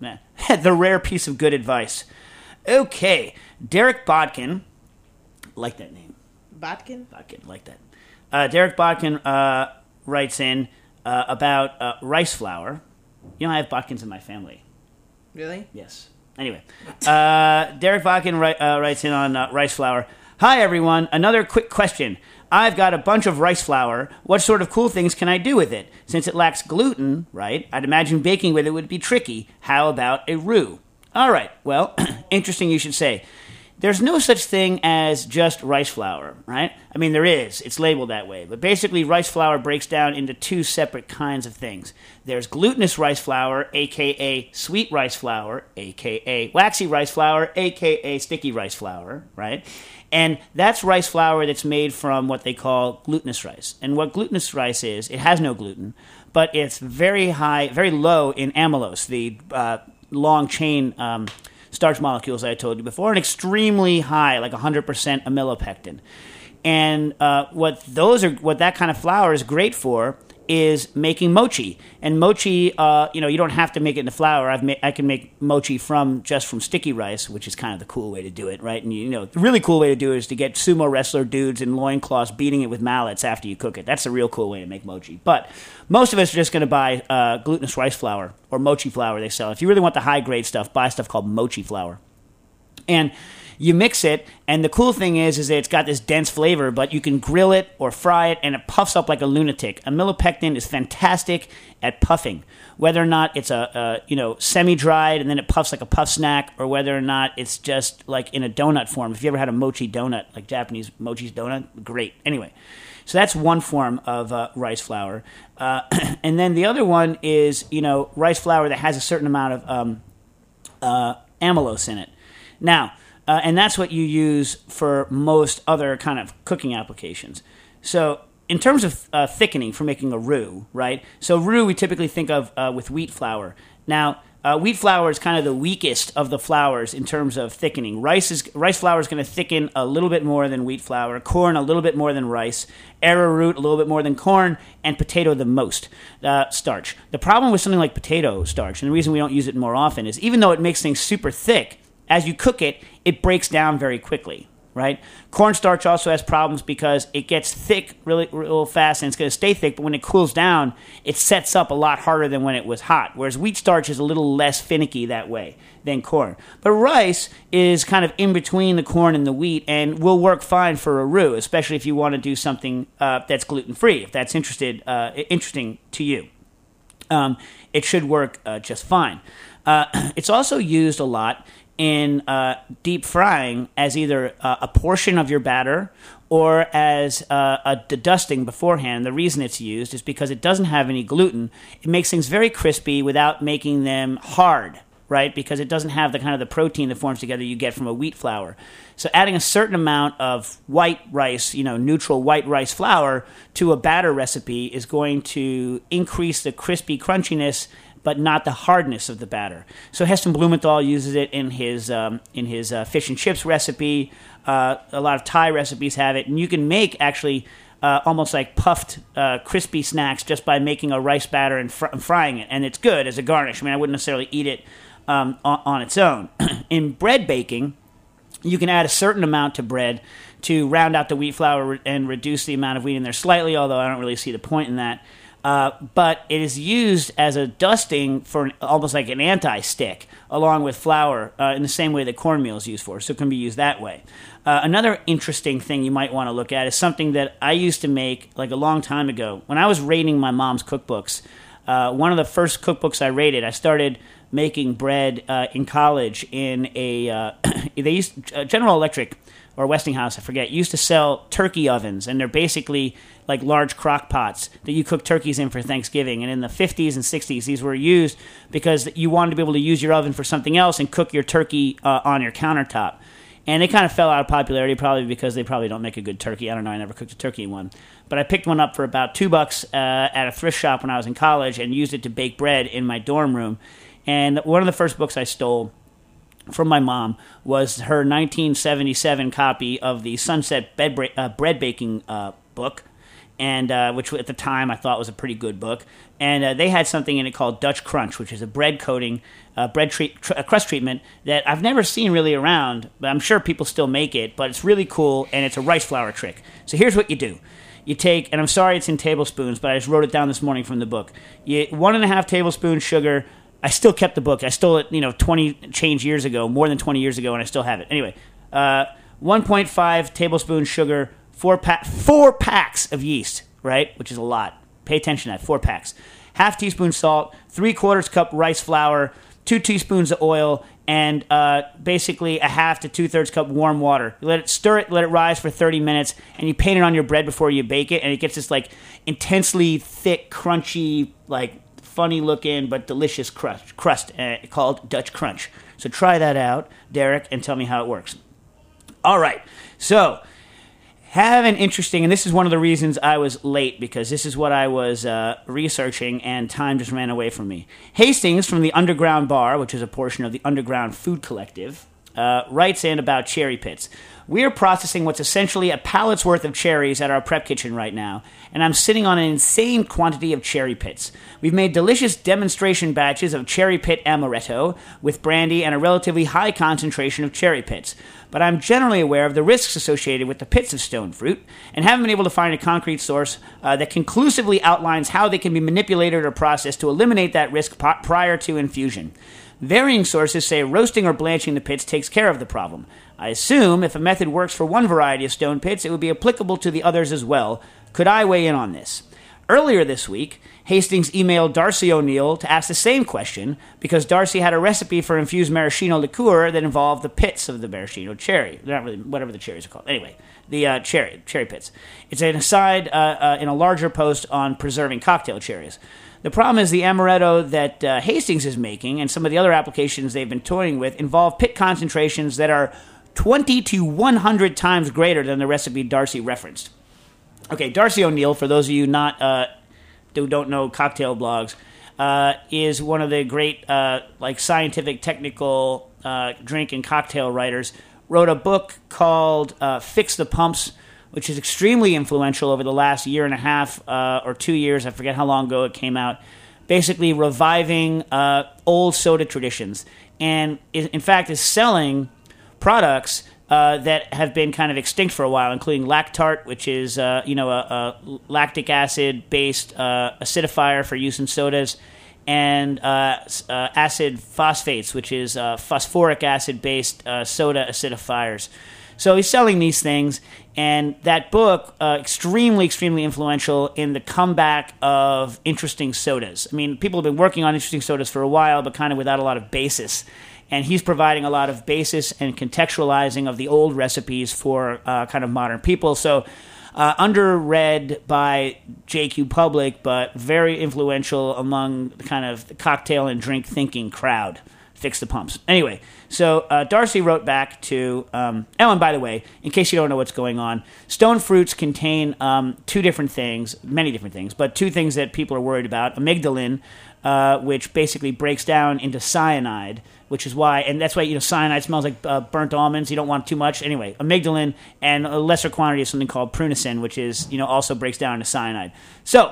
The rare piece of good advice. Okay, Derek Bodkin, like that name. Botkin? Bodkin, like that. Uh, Derek Bodkin uh, writes in uh, about uh, rice flour. You know, I have Bodkins in my family. Really? Yes. Anyway, uh, Derek Bodkin write, uh, writes in on uh, rice flour. Hi, everyone. Another quick question. I've got a bunch of rice flour. What sort of cool things can I do with it? Since it lacks gluten, right, I'd imagine baking with it would be tricky. How about a roux? All right. Well, interesting you should say. There's no such thing as just rice flour, right? I mean, there is. It's labeled that way. But basically, rice flour breaks down into two separate kinds of things. There's glutinous rice flour, a k a sweet rice flour, a k a waxy rice flour, a k a sticky rice flour, right? And that's rice flour that's made from what they call glutinous rice. And what glutinous rice is, it has no gluten, but it's very high, very low in amylose, the uh, long chain um starch molecules I told you before, and extremely high, like one hundred percent amylopectin. And uh, what those are, what that kind of flour is great for is making mochi. And mochi, uh, you know, you don't have to make it into flour. I've ma- I can make mochi from just from sticky rice, which is kind of the cool way to do it, right? And you know, the really cool way to do it is to get sumo wrestler dudes in loincloths beating it with mallets after you cook it. That's a real cool way to make mochi. But most of us are just going to buy uh, glutinous rice flour or mochi flour they sell. If you really want the high-grade stuff, buy stuff called mochi flour. And you mix it, and the cool thing is, is that it's got this dense flavor, but you can grill it or fry it, and it puffs up like a lunatic. Amylopectin is fantastic at puffing, whether or not it's a, a you know semi-dried and then it puffs like a puff snack, or whether or not it's just like in a donut form. If you ever had a mochi donut, like Japanese mochi's donut, great. Anyway, so that's one form of uh, rice flour, uh, and then the other one is you know rice flour that has a certain amount of um, uh, amylose in it. Now. Uh, and that's what you use for most other kind of cooking applications. So in terms of uh, thickening for making a roux, right? So roux we typically think of uh, with wheat flour. Now, uh, wheat flour is kind of the weakest of the flours in terms of thickening. Rice is rice flour is going to thicken a little bit more than wheat flour, corn a little bit more than rice, arrowroot a little bit more than corn, and potato the most uh, starch. The problem with something like potato starch, and the reason we don't use it more often, is even though it makes things super thick, as you cook it, it breaks down very quickly, right? Cornstarch also has problems because it gets thick really, real fast, and it's going to stay thick, but when it cools down, it sets up a lot harder than when it was hot, whereas wheat starch is a little less finicky that way than corn. But rice is kind of in between the corn and the wheat and will work fine for a roux, especially if you want to do something uh, that's gluten-free, if that's interested, uh, interesting to you. Um, it should work uh, just fine. Uh, it's also used a lot in uh, deep frying as either uh, a portion of your batter or as uh, a dedusting beforehand. The reason it's used is because it doesn't have any gluten. It makes things very crispy without making them hard, right? Because it doesn't have the kind of the protein that forms together you get from a wheat flour. So adding a certain amount of white rice, you know, neutral white rice flour to a batter recipe is going to increase the crispy crunchiness but not the hardness of the batter. So Heston Blumenthal uses it in his um, in his uh, fish and chips recipe. Uh, a lot of Thai recipes have it, and you can make actually uh, almost like puffed, uh, crispy snacks just by making a rice batter and, fr- and frying it, and it's good as a garnish. I mean, I wouldn't necessarily eat it um, on, on its own. In bread baking, you can add a certain amount to bread to round out the wheat flour and reduce the amount of wheat in there slightly, although I don't really see the point in that. Uh, but it is used as a dusting for an, almost like an anti-stick, along with flour, uh, in the same way that cornmeal is used for. So it can be used that way. Uh, another interesting thing you might want to look at is something that I used to make like a long time ago. When I was rating my mom's cookbooks, uh, one of the first cookbooks I rated, I started making bread uh, in college in a uh, they used uh, General Electric or Westinghouse, I forget, used to sell turkey ovens, and they're basically like large crock pots that you cook turkeys in for Thanksgiving. And in the fifties and sixties, these were used because you wanted to be able to use your oven for something else and cook your turkey uh, on your countertop. And they kind of fell out of popularity, probably because they probably don't make a good turkey. I don't know. I never cooked a turkey in one. But I picked one up for about two bucks uh, at a thrift shop when I was in college and used it to bake bread in my dorm room. And one of the first books I stole from my mom was her nineteen seventy-seven copy of the Sunset Bed Bra- uh, Bread Baking uh, book, and uh, which at the time I thought was a pretty good book. And uh, they had something in it called Dutch Crunch, which is a bread coating, uh, bread treat, tr- a crust treatment that I've never seen really around, but I'm sure people still make it. But it's really cool, and it's a rice flour trick. So here's what you do. You take, and I'm sorry it's in tablespoons, but I just wrote it down this morning from the book. You, one and a half tablespoons sugar. I still kept the book. I stole it, you know, twenty change years ago, more than twenty years ago, and I still have it. Anyway, uh, one point five tablespoons sugar, four, pa- four packs of yeast, right, which is a lot. Pay attention to that, four packs. Half teaspoon salt, three quarters cup rice flour, two teaspoons of oil, and uh, basically a half to two-thirds cup warm water. You let it stir it, let it rise for thirty minutes, and you paint it on your bread before you bake it, and it gets this, like, intensely thick, crunchy, like, funny-looking but delicious crust, crust uh, called Dutch Crunch. So try that out, Derek, and tell me how it works. All right, so have an interesting, and this is one of the reasons I was late, because this is what I was uh, researching, and time just ran away from me. Hastings from the Underground Bar, which is a portion of the Underground Food Collective, uh, writes in about cherry pits. We are processing what's essentially a pallet's worth of cherries at our prep kitchen right now, and I'm sitting on an insane quantity of cherry pits. We've made delicious demonstration batches of cherry pit amaretto with brandy and a relatively high concentration of cherry pits, but I'm generally aware of the risks associated with the pits of stone fruit and haven't been able to find a concrete source uh, that conclusively outlines how they can be manipulated or processed to eliminate that risk p- prior to infusion. Varying sources say roasting or blanching the pits takes care of the problem. I assume if a method works for one variety of stone pits, it would be applicable to the others as well. Could I weigh in on this? Earlier this week, Hastings emailed Darcy O'Neill to ask the same question because Darcy had a recipe for infused maraschino liqueur that involved the pits of the maraschino cherry. Not really, whatever the cherries are called. Anyway, the uh, cherry cherry pits. It's an aside uh, uh, in a larger post on preserving cocktail cherries. The problem is the amaretto that uh, Hastings is making and some of the other applications they've been toying with involve pit concentrations that are twenty to one hundred times greater than the recipe Darcy referenced. Okay, Darcy O'Neill, for those of you not uh, who don't know cocktail blogs, uh, is one of the great uh, like scientific, technical uh, drink and cocktail writers. Wrote a book called uh, Fix the Pumps, which is extremely influential over the last year and a half uh, or two years. I forget how long ago it came out. Basically reviving uh, old soda traditions. And in fact is selling products uh, that have been kind of extinct for a while, including Lactart, which is uh, you know a, a lactic acid-based uh, acidifier for use in sodas, and uh, uh, acid phosphates, which is uh, phosphoric acid-based uh, soda acidifiers. So he's selling these things, and that book, uh, extremely, extremely influential in the comeback of interesting sodas. I mean, people have been working on interesting sodas for a while, but kind of without a lot of basis. And he's providing a lot of basis and contextualizing of the old recipes for uh, kind of modern people. So uh, underread by J Q Public, but very influential among the kind of the cocktail and drink thinking crowd. Fix the Pumps. Anyway, so uh, Darcy wrote back to um, Ellen, by the way, in case you don't know what's going on, stone fruits contain um, two different things, many different things, but two things that people are worried about. Amygdalin, uh, which basically breaks down into cyanide, which is why, and that's why, you know, cyanide smells like uh, burnt almonds. You don't want too much. Anyway, amygdalin and a lesser quantity of something called prunicin, which is, you know, also breaks down into cyanide. So,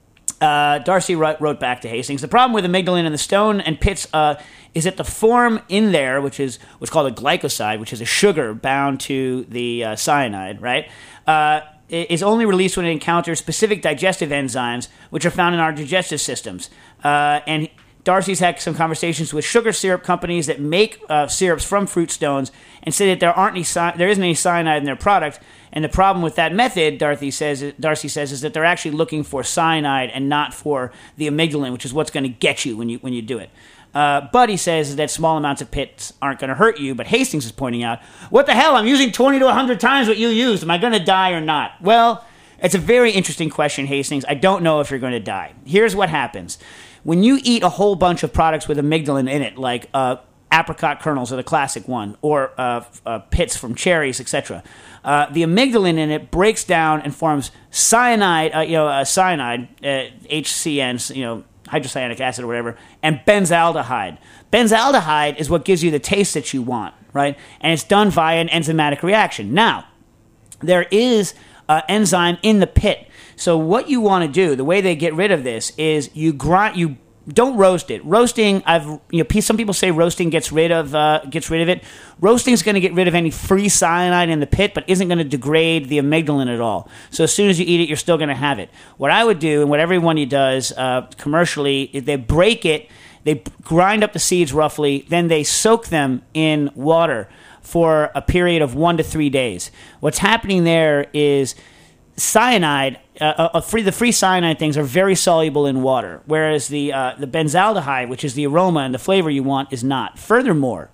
Uh, Darcy wrote, wrote back to Hastings. The problem with amygdalin in the stone and pits uh, is that the form in there, which is what's called a glycoside, which is a sugar bound to the uh, cyanide, right, uh, i- is only released when it encounters specific digestive enzymes, which are found in our digestive systems. Uh, and Darcy's had some conversations with sugar syrup companies that make uh, syrups from fruit stones and say that there aren't any cy- there isn't any cyanide in their product. And the problem with that method, Darcy says, Darcy says, is that they're actually looking for cyanide and not for the amygdalin, which is what's going to get you when you when you do it. Uh, but he says that small amounts of pits aren't going to hurt you. But Hastings is pointing out, what the hell? I'm using twenty to one hundred times what you used. Am I going to die or not? Well, it's a very interesting question, Hastings. I don't know if you're going to die. Here's what happens. When you eat a whole bunch of products with amygdalin in it, like uh, apricot kernels are the classic one, or uh, uh, pits from cherries, et cetera, uh, the amygdalin in it breaks down and forms cyanide, uh, you know, uh, cyanide, uh, H C N, you know, hydrocyanic acid or whatever, and benzaldehyde. Benzaldehyde is what gives you the taste that you want, right? And it's done via an enzymatic reaction. Now, there is an enzyme in the pit. So what you want to do, the way they get rid of this, is you grind. You don't roast it. Roasting, I've you know, some people say roasting gets rid of uh, gets rid of it. Roasting is going to get rid of any free cyanide in the pit, but isn't going to degrade the amygdalin at all. So as soon as you eat it, you're still going to have it. What I would do, and what everyone does uh, commercially, is they break it, they grind up the seeds roughly, then they soak them in water for a period of one to three days. What's happening there is cyanide, uh, uh, free, the free cyanide things are very soluble in water, whereas the uh, the benzaldehyde, which is the aroma and the flavor you want, is not. Furthermore,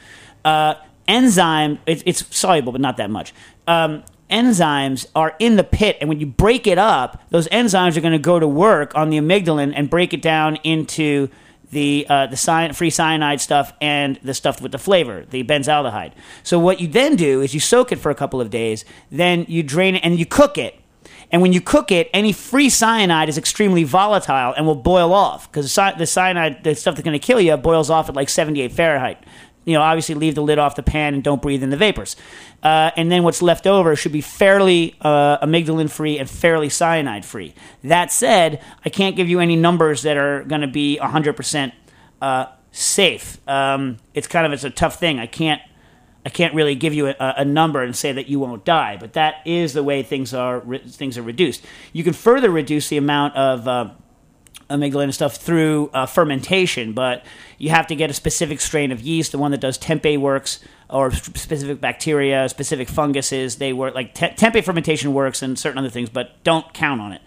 uh, enzyme, it, it's soluble, but not that much. Um, enzymes are in the pit, and when you break it up, those enzymes are going to go to work on the amygdalin and break it down into the uh, the cyan- free cyanide stuff and the stuff with the flavor, the benzaldehyde. So what you then do is you soak it for a couple of days, then you drain it and you cook it. And when you cook it, any free cyanide is extremely volatile and will boil off because the cyanide, the stuff that's going to kill you, boils off at like seventy-eight Fahrenheit. You know, obviously leave the lid off the pan and don't breathe in the vapors. Uh, and then what's left over should be fairly uh, amygdalin-free and fairly cyanide-free. That said, I can't give you any numbers that are going to be one hundred percent uh, safe. Um, it's kind of it's a tough thing. I can't I can't really give you a, a number and say that you won't die. But that is the way things are re- things are reduced. You can further reduce the amount of uh, amygdalin and stuff through uh, fermentation, but you have to get a specific strain of yeast. The one that does tempeh works, or specific bacteria, specific funguses. They work like te- tempeh fermentation works, and certain other things, but don't count on it.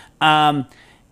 Um,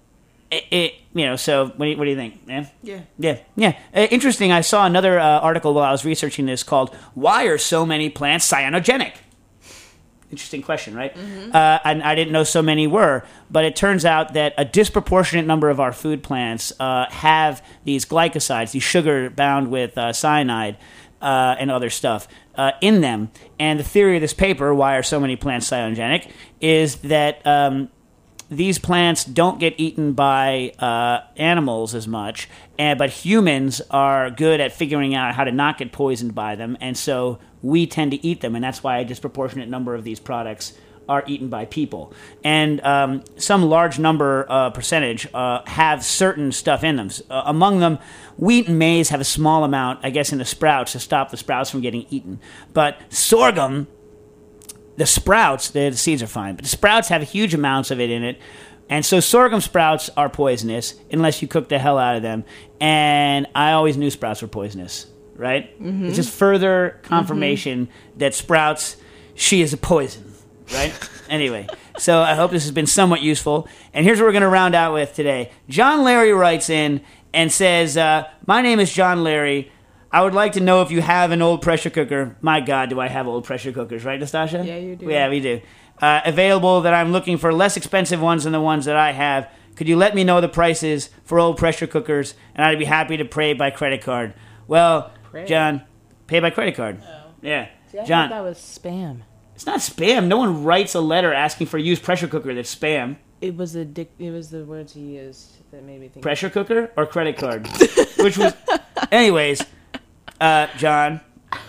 it, it you know. So what do you, what do you think, man? Yeah. Yeah, yeah. Uh, interesting. I saw another uh, article while I was researching this called "Why Are So Many Plants Cyanogenic?" Interesting question, right? Mm-hmm. Uh, and I didn't know so many were, but it turns out that a disproportionate number of our food plants uh, have these glycosides, these sugar bound with uh, cyanide uh, and other stuff uh, in them. And the theory of this paper, why are so many plants cyanogenic, is that um, these plants don't get eaten by uh, animals as much, and but humans are good at figuring out how to not get poisoned by them, and so we tend to eat them, and that's why a disproportionate number of these products are eaten by people. And um, some large number, uh, percentage, uh, have certain stuff in them. Uh, among them, wheat and maize have a small amount, I guess, in the sprouts to stop the sprouts from getting eaten. But sorghum, the sprouts, the, the seeds are fine, but the sprouts have huge amounts of it in it. And so sorghum sprouts are poisonous unless you cook the hell out of them. And I always knew sprouts were poisonous. Right? Mm-hmm. It's just further confirmation mm-hmm. that sprouts, she is a poison. Right? Anyway, so I hope this has been somewhat useful. And here's what we're going to round out with today. John Larry writes in and says, uh, my name is John Larry. I would like to know if you have an old pressure cooker. My God, do I have old pressure cookers, right, Nastasha? Yeah, you do. Yeah, we do. Uh, available that I'm looking for less expensive ones than the ones that I have. Could you let me know the prices for old pressure cookers? And I'd be happy to pay by credit card. Well, Pray. John, pay by credit card. Oh. Yeah. See, I John. thought that was spam. It's not spam. No one writes a letter asking for a used pressure cooker that's spam. It was the dic- it was the words he used that made me think. Pressure cooker or credit card? Which was... Anyways, uh, John,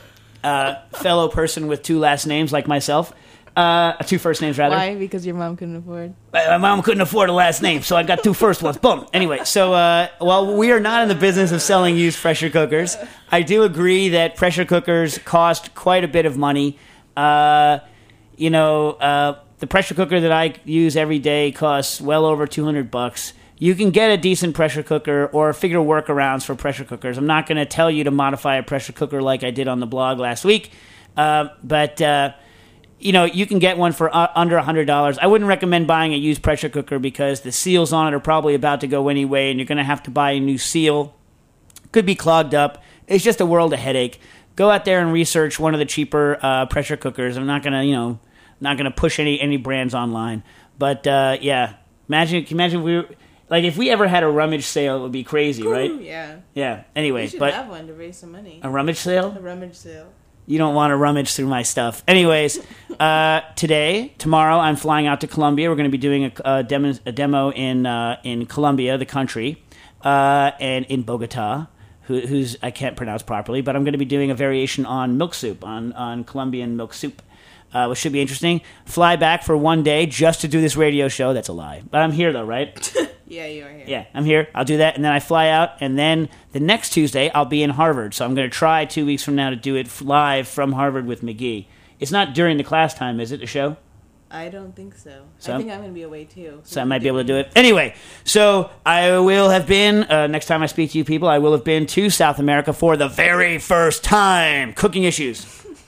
uh, fellow person with two last names like myself, uh, two first names rather. Why? Because your mom couldn't afford? My mom couldn't afford a last name, so I got two first ones. Boom. Anyway, so uh, while we are not in the business of selling used pressure cookers, I do agree that pressure cookers cost quite a bit of money. Uh, you know, uh, the pressure cooker that I use every day costs well over two hundred bucks. You can get a decent pressure cooker or figure workarounds for pressure cookers. I'm not going to tell you to modify a pressure cooker like I did on the blog last week, uh, but uh, you know, you can get one for uh, under one hundred dollars. I wouldn't recommend buying a used pressure cooker because the seals on it are probably about to go anyway, and you're going to have to buy a new seal. Could be clogged up. It's just a world of headache. Go out there and research one of the cheaper uh, pressure cookers. I'm not going to, you know, not going to push any, any brands online. But, uh, yeah, imagine, can you imagine if we were, like, if we ever had a rummage sale, it would be crazy, right? Ooh, yeah. Yeah, anyway. We should but have one to raise some money. A rummage sale? A rummage sale. You don't want to rummage through my stuff. Anyways, uh, today, tomorrow, I'm flying out to Colombia. We're going to be doing a, a, demo, a demo in uh, in Colombia, the country, uh, and in Bogota, who, who's I can't pronounce properly, but I'm going to be doing a variation on milk soup, on, on Colombian milk soup, uh, which should be interesting. Fly back for one day just to do this radio show. That's a lie. But I'm here, though, right? Yeah, you are here. Yeah, I'm here. I'll do that, and then I fly out, and then the next Tuesday I'll be in Harvard. So I'm going to try two weeks from now to do it live from Harvard with McGee. It's not during the class time, is it, the show? I don't think so. So? I think I'm going to be away, too. So I might be able to do it. Anyway, so I will have been, uh, next time I speak to you people, I will have been to South America for the very first time. Cooking issues.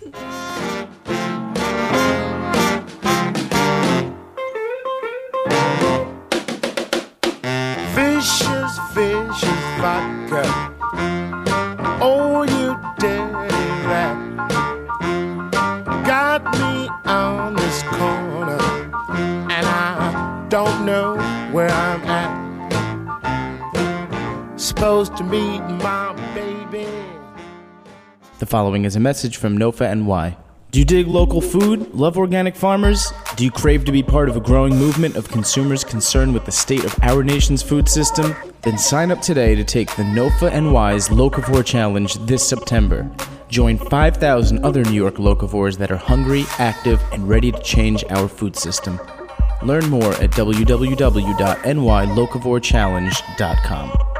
Vicious, vicious vodka. Oh, you dirty rat. Got me on this corner, and I don't know where I'm at. Supposed to meet my baby. The following is a message from N O F A N Y. Do you dig local food? Love organic farmers? Do you crave to be part of a growing movement of consumers concerned with the state of our nation's food system? Then sign up today to take the N O F A N Y's Locavore Challenge this September. Join five thousand other New York locavores that are hungry, active, and ready to change our food system. Learn more at w w w dot n y locavore challenge dot com.